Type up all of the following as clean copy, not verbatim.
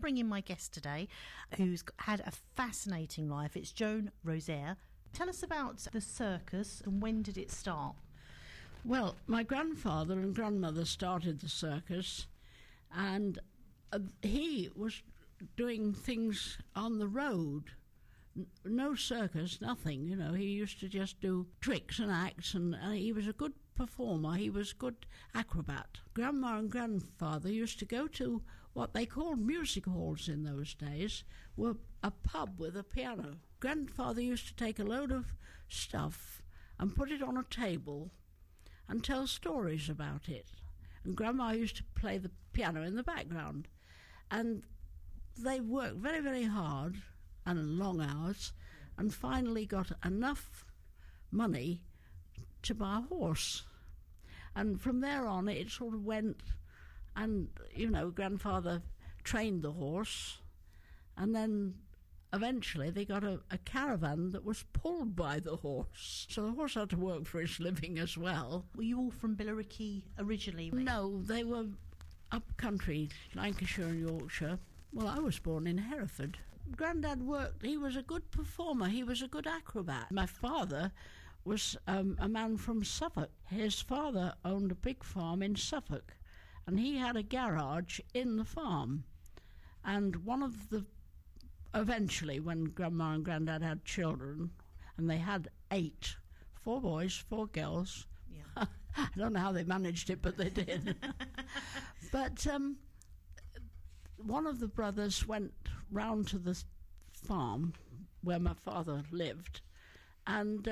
bring in my guest today, who's had a fascinating life. It's Joan Rosaire. Tell us about the circus and when did it start? Well, my grandfather and grandmother started the circus, and he was doing things on the road. No circus, nothing, you know. He used to just do tricks and acts, and he was a good performer. He was a good acrobat. Grandma and grandfather used to go to what they called music halls in those days, were a pub with a piano. Grandfather used to take a load of stuff and put it on a table and tell stories about it. And Grandma used to play the piano in the background. And they worked very, very hard and long hours, and finally got enough money to buy a horse. And from there on, it sort of went, and, you know, Grandfather trained the horse, and then eventually they got a caravan that was pulled by the horse. So the horse had to work for his living as well. Were you all from Billericay originally? No, they were up country, Lancashire and Yorkshire. Well, I was born in Hereford. Grandad worked. He was a good performer. He was a good acrobat. My father was a man from Suffolk. His father owned a big farm in Suffolk, and he had a garage in the farm. And eventually, when Grandma and Grandad had children, and they had 8, 4 boys, 4 girls. Yeah. I don't know how they managed it, but they did. But one of the brothers went round to the farm where my father lived, and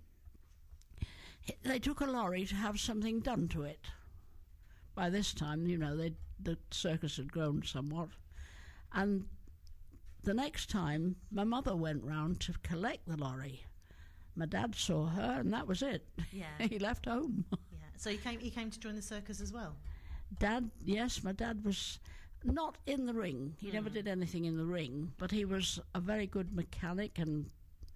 they took a lorry to have something done to it. By this time, you know, the circus had grown somewhat. And the next time, my mother went round to collect the lorry. My dad saw her, and that was it. Yeah. He left home. Yeah. So he came to join the circus as well? Yes, my dad was not in the ring. He never did anything in the ring, but he was a very good mechanic, and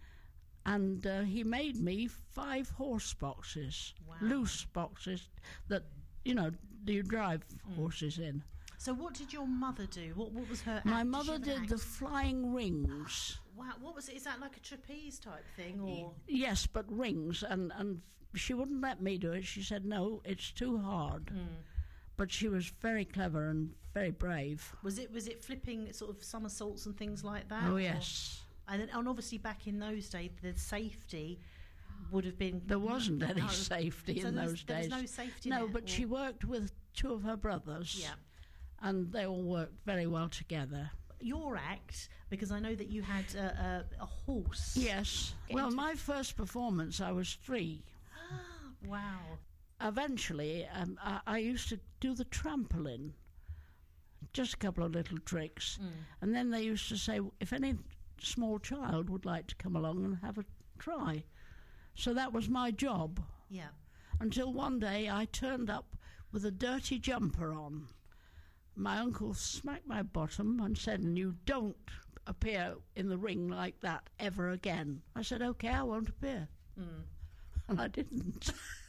he made me 5 horse boxes. Wow. Loose boxes that, you know, you drive horses in. So what did your mother do? What was her act? My mother did the flying rings. Wow, what was it? Is that like a trapeze type thing, or? Yes, but rings, and she wouldn't let me do it. She said, no, it's too hard. But she was very clever and very brave. Was it flipping sort of somersaults and things like that? Oh, yes. And obviously back in those days, the safety would have been... There wasn't any safety in those days. There was no safety No, net, but she worked with 2 of her brothers. Yeah. And they all worked very well together. Your act, because I know that you had a horse. Yes. Well, my first performance, I was 3. Wow. Eventually, I used to do the trampoline, just a couple of little tricks. And then they used to say, if any small child would like to come along and have a try. So that was my job. Yeah. Until one day I turned up with a dirty jumper on. My uncle smacked my bottom and said, and you don't appear in the ring like that ever again. I said, OK, I won't appear. And I didn't.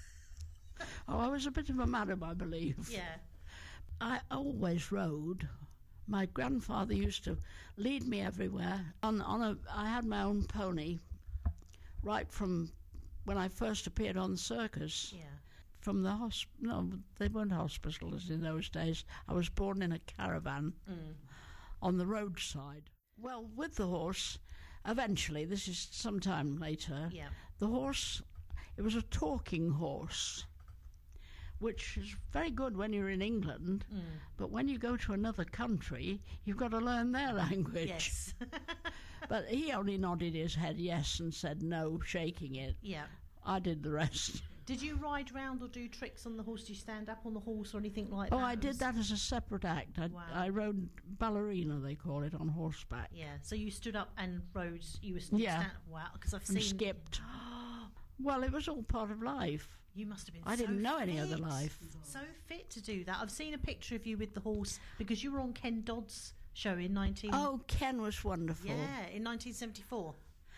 I was a bit of a madam, I believe. Yeah. I always rode. My grandfather used to lead me everywhere. I had my own pony right from when I first appeared on the circus. Yeah. From the no, they weren't hospitals in those days. I was born in a caravan on the roadside. Well, with the horse, eventually, this is some time later, the horse, it was a talking horse, which is very good when you're in England, but when you go to another country, you've got to learn their language. Yes. But he only nodded his head yes and said no, shaking it. Yeah. I did the rest. Did you ride round or do tricks on the horse? Did you stand up on the horse or anything like that? Oh, I did that as a separate act. Wow. I rode ballerina, they call it, on horseback. Yeah, so you stood up and rode. You were wow, because I've and seen skipped. Well, it was all part of life. You must have been. I didn't know any fit. other life. So fit to do that. I've seen a picture of you with the horse because you were on Ken Dodd's show in 19. Oh, Ken was wonderful. Yeah, in 1974.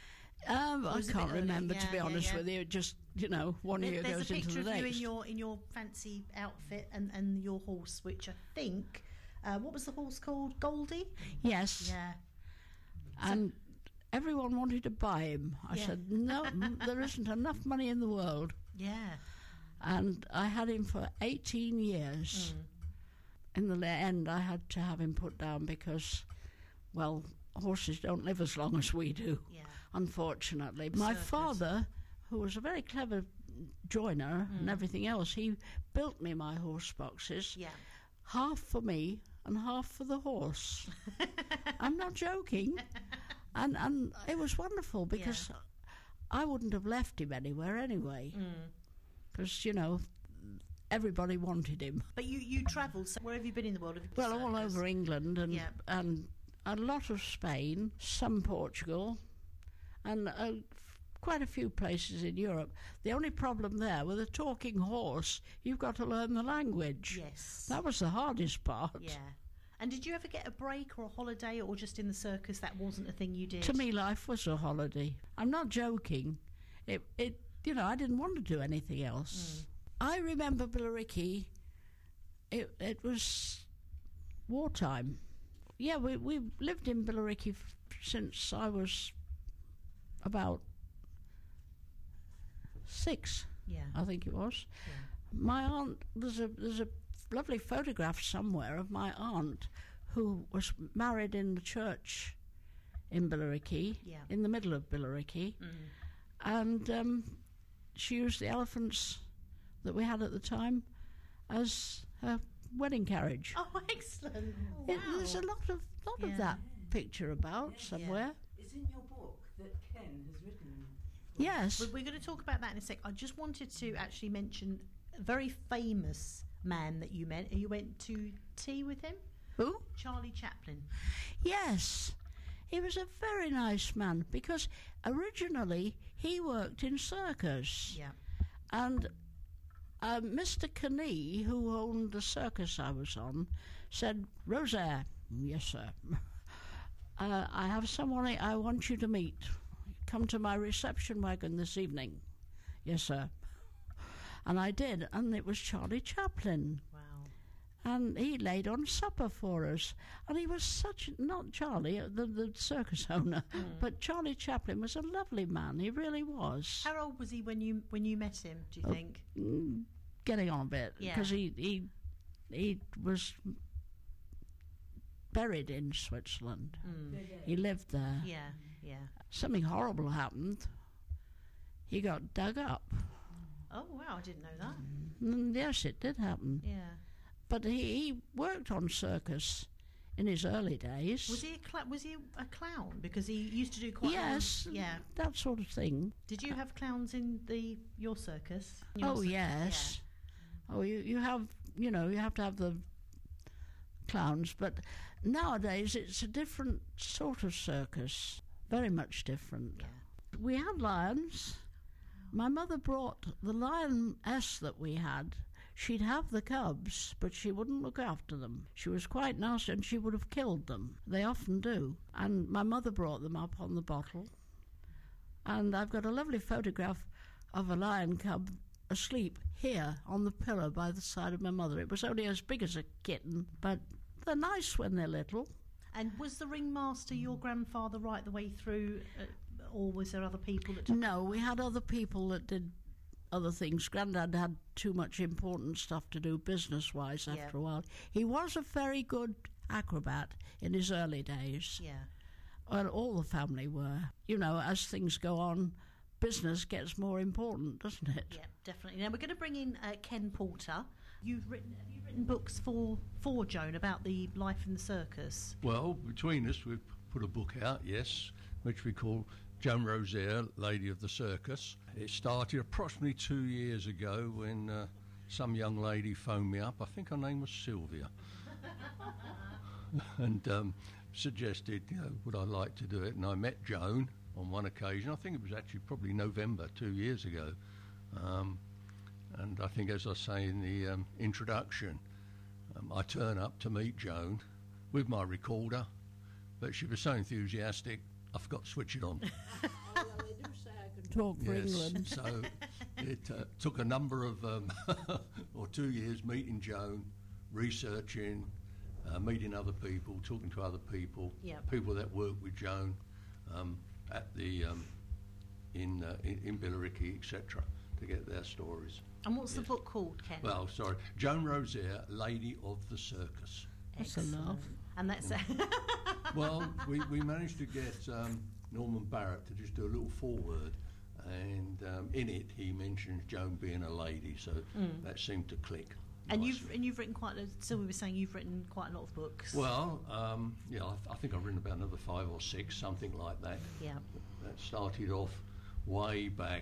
I can't remember, to be honest with you. Just, you know, one year goes into the next. There's a picture of you in your fancy outfit and your horse, which I think What was the horse called? Goldie? Yes. Yeah. And everyone wanted to buy him. I said, no, there isn't enough money in the world. Yeah. And I had him for 18 years. In the end, I had to have him put down because, well, horses don't live as long as we do, unfortunately. My father, who was a very clever joiner and everything else, he built me my horse boxes, half for me and half for the horse. I'm not joking. And it was wonderful because I wouldn't have left him anywhere anyway. Because, you know, everybody wanted him. But you travelled, so where have you been in the world? Well, all over England and a lot of Spain, some Portugal, and quite a few places in Europe. The only problem there, with a talking horse, you've got to learn the language. Yes. That was the hardest part. Yeah. And did you ever get a break or a holiday, or just in the circus that wasn't a thing you did? To me, life was a holiday. I'm not joking. It you know, I didn't want to do anything else. I remember Billericay. It was wartime. Yeah, we lived in Billericay since I was about 6. Yeah. I think it was. Yeah. My aunt, there's a lovely photograph somewhere of my aunt who was married in the church in Billericay, in the middle of Billericay, and she used the elephants that we had at the time as her wedding carriage. Oh, excellent! Wow. There's a lot of that picture about somewhere. It's in your book that Ken has written. Yes. We're going to talk about that in a sec. I just wanted to actually mention a very famous man that you met. You went to tea with him? Who? Charlie Chaplin. Yes. He was a very nice man because originally he worked in circus. Yeah. And Mr. Kenny, who owned the circus I was on, said, "Rosaire," "Yes, sir. I have someone I want you to meet. Come to my reception wagon this evening." "Yes, sir." And I did, and it was Charlie Chaplin. Wow. And he laid on supper for us. And he was such, not Charlie, the circus owner, but Charlie Chaplin was a lovely man. He really was. How old was he when you met him, do you think? Getting on a bit, because he was buried in Switzerland. He lived there. Yeah, yeah. Something horrible happened. He got dug up. Oh, wow, I didn't know that. Yes, it did happen. Yeah. But he worked on circus in his early days. Was he a clown? Because he used to do quite Yes, that sort of thing. Did you have clowns in your circus? Yes. Yeah. Oh, you have, you have to have the clowns, but nowadays it's a different sort of circus, very much different. Yeah. We had lions. My mother brought the lioness that we had. She'd have the cubs, but she wouldn't look after them. She was quite nasty, and she would have killed them. They often do. And my mother brought them up on the bottle. And I've got a lovely photograph of a lion cub asleep here on the pillow by the side of my mother. It was only as big as a kitten, but they're nice when they're little. And was the ringmaster your grandfather right the way through, or was there other people that... No, we had other people that did other things. Grandad had too much important stuff to do business-wise after a while. He was a very good acrobat in his early days. Yeah. Well, all the family were. As things go on, business gets more important, doesn't it? Yeah, definitely. Now, we're going to bring in Ken Porter. Have you written books for Joan about the life in the circus? Well, between us, we've put a book out, yes, which we call Joan Rosaire, Lady of the Circus. It started approximately 2 years ago when some young lady phoned me up. I think her name was Sylvia. And suggested, would I like to do it? And I met Joan on one occasion. I think it was actually probably November 2 years ago. And I think, as I say in the introduction, I turn up to meet Joan with my recorder, but she was so enthusiastic, I forgot to switch it on. They do say I can talk for England. So it took a number of, or 2 years meeting Joan, researching, meeting other people, talking to other people, Yep. people that work with Joan at the in Billericay, etc., to get their stories. And what's the Yes. book called, Ken? Well, sorry, Joan Rosaire, Lady of the Circus. That's a laugh. And that's Well, we managed to get Norman Barrett to just do a little foreword, and in it he mentions Joan being a lady, so that seemed to click. and nicely. you've written quite. So we were saying you've written quite a lot of books. Well, yeah, I think I've written about another 5 or 6, something like that. Yeah. That started off way back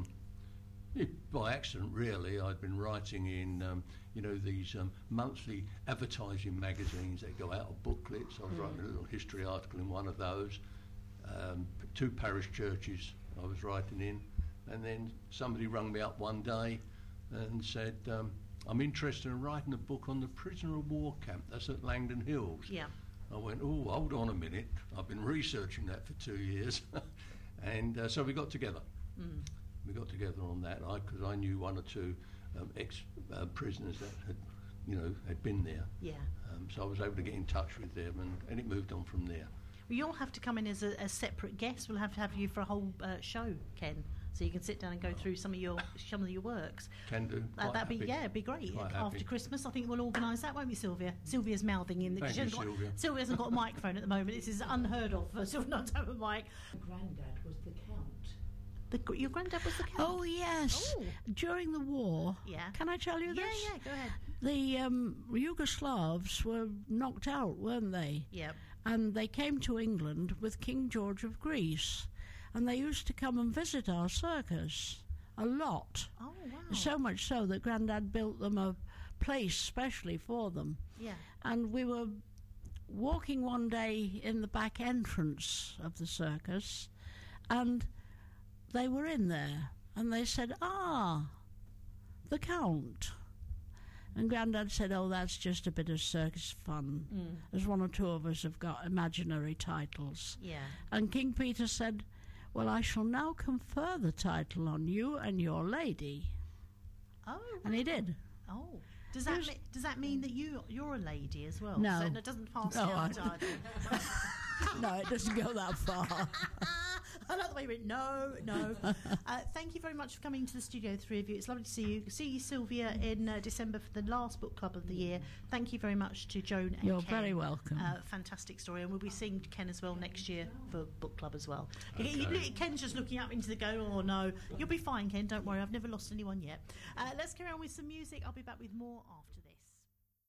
by accident, really. I'd been writing in, these monthly advertising magazines that go out of booklets. I was writing a little history article in one of those. 2 parish churches I was writing in, and then somebody rang me up one day and said, I'm interested in writing a book on the prisoner of war camp that's at Langdon Hills. Yeah. I went, oh, hold on a minute. I've been researching that for 2 years. And so we got together. We got together on that because I knew 1 or 2 ex-prisoners that had been there. Yeah. So I was able to get in touch with them, and it moved on from there. Well, you'll have to come in as a separate guest. We'll have to have you for a whole show, Ken, so you can sit down and go through some of your works. Can do. Quite That'd be happy. it'd be great. Quite After happy. Christmas, I think we'll organise that, won't we, Sylvia? Sylvia's mouthing in. Thank she you, hasn't got- Sylvia. Sylvia hasn't got a microphone at the moment. This is unheard of for Sylvia not to have a mic. Grandad was the count. Your granddad was the count. Oh, yes. Oh. During the war, Yeah. can I tell you Yeah, this? yeah. Go ahead. The Yugoslavs were knocked out, weren't they? Yep. And they came to England with King George of Greece. And they used to come and visit our circus a lot. Oh wow. So much so that Grandad built them a place specially for them. Yeah. And we were walking one day in the back entrance of the circus, and they were in there, and they said, the Count. And Grandad said, oh, that's just a bit of circus fun, as 1 or 2 of us have got imaginary titles. Yeah. And King Peter said, well, I shall now confer the title on you and your lady. Oh. And he did. Oh. Does Yes. that mean that you're a lady as well? No. So it doesn't pass No, the I- title. No, it doesn't go that far. I like the way you went, no. Thank you very much for coming to the studio, the 3 of you. It's lovely to see you. See you, Sylvia, in December for the last book club of the year. Thank you very much to Joan and You're Ken. very welcome. Fantastic story. And we'll be seeing Ken as well next year for book club as well. Okay. Ken's just looking up into the go, oh no. You'll be fine, Ken, don't worry. I've never lost anyone yet. Let's carry on with some music. I'll be back with more after this.